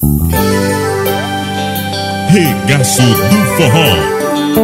Regaço do Forró.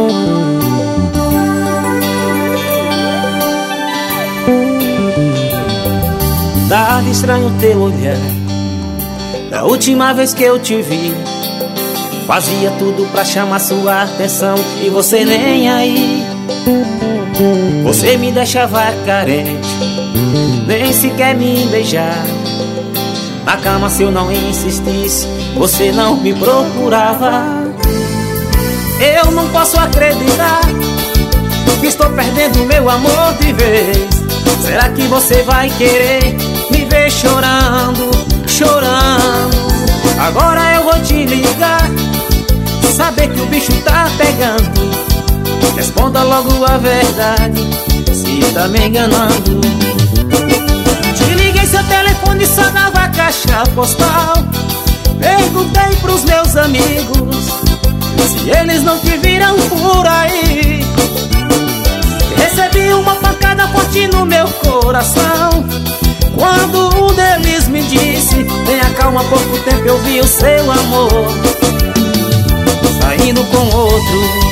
Tava estranho teu olhar da última vez que eu te vi. Fazia tudo pra chamar sua atenção e você nem aí. Você me deixava carente, nem sequer me beijar. Na cama se eu não insistisse, você não me procurava. Eu não posso acreditar que estou perdendo meu amor de vez. Será que você vai querer me ver chorando, chorando? Agora eu vou te ligar, saber que o bicho tá pegando. Responda logo a verdade, se tá me enganando. Te liguei, seu telefone só dava caixa postal. Perguntei pros meus amigos se eles não te viram por aí. Recebi uma pancada forte no meu coração quando um deles me disse: tenha calma, há pouco tempo eu vi o seu amor saindo com outro.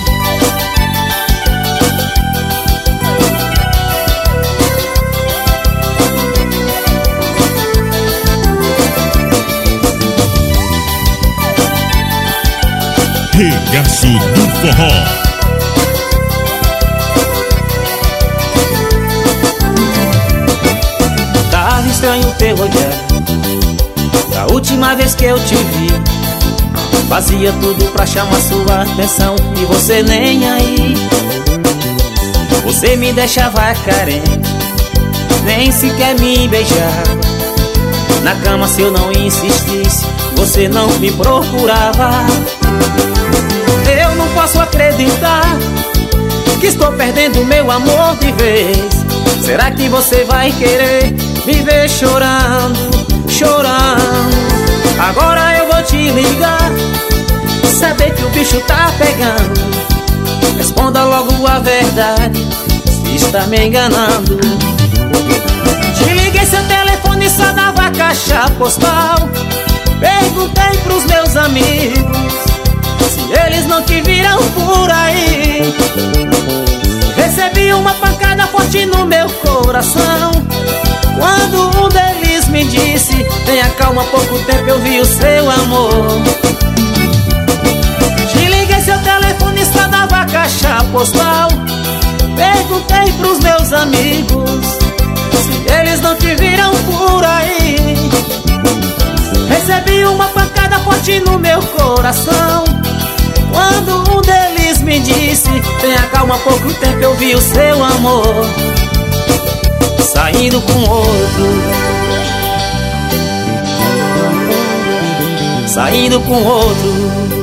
Regaço do Forró. Tava estranho teu olhar da última vez que eu te vi. Fazia tudo pra chamar sua atenção e você nem aí. Você me deixava carente, nem sequer me beijava. Na cama se eu não insistisse, você não me procurava. Eu não posso acreditar que estou perdendo meu amor de vez. Será que você vai querer me ver chorando, chorando? Agora eu vou te ligar, saber que o bicho tá pegando. Responda logo a verdade, se está me enganando. Te liguei, seu telefone só dava caixa postal. Perguntei pros meus amigos se eles não te viram por aí. Recebi uma pancada forte no meu coração quando um deles me disse: tenha calma, há pouco tempo eu vi o seu amor. Te liguei, seu telefone só dava caixa postal. Perguntei pros meus amigos se eles não te viram por aí. Recebi uma pancada forte no meu coração quando um deles me disse: tenha calma, há pouco tempo eu vi o seu amor saindo com outro, saindo com outro.